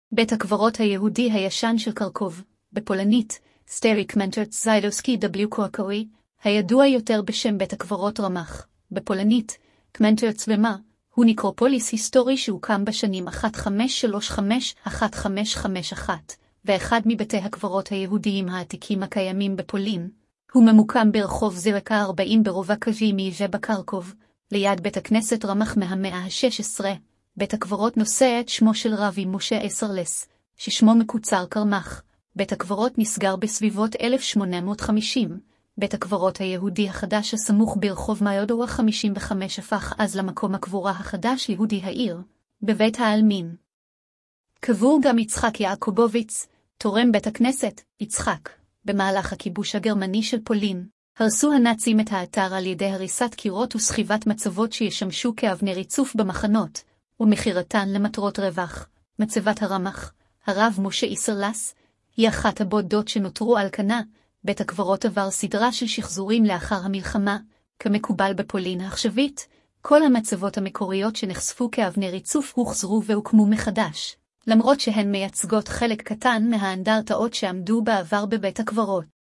בית הקברות היהודי הישן של קרקוב, בפולנית, סטרי קמנטרץ זיידובסקי W קורקורי, הידוע יותר בשם בית הקברות רמ"ח, בפולנית, קמנטרץ ומה, הוא נקרופוליס היסטורי שהוקם בשנים 1535-1551, ואחד מבתי הקברות היהודיים העתיקים הקיימים בפולין. הוא ממוקם ברחוב זירקה 40 ברובע קז'ימי שבקרקוב, ליד בית הכנסת רמ"ח מהמאה ה-16. בית הקברות נושא את שמו של רבי משה אסרלס, ששמו מקוצר קרמח. בית הקברות נסגר בסביבות 1850. בית הקברות היהודי החדש הסמוך ברחוב מאיודואה 55 הפך אז למקום הקבורה החדש יהודי העיר, בבית העלמין. קבור גם יצחק יעקובוביץ, תורם בית הכנסת, יצחק. במהלך הכיבוש הגרמני של פולין, הרסו הנאצים את האתר על ידי הריסת קירות וסחיבת מצבות שישמשו כאבני ריצוף במחנות, ומכירתן למטרות רווח. מצבת הרמ"ח, הרב משה אסרלס, היא אחת הבודדות שנותרו על כנה. בית הקברות עבר סדרה של שחזורים לאחר המלחמה, כמקובל בפולין העכשווית. כל המצבות המקוריות שנחשפו כאבני ריצוף הוחזרו והוקמו מחדש, למרות שהן מייצגות חלק קטן מהאנדרטאות שעמדו בעבר בבית הקברות.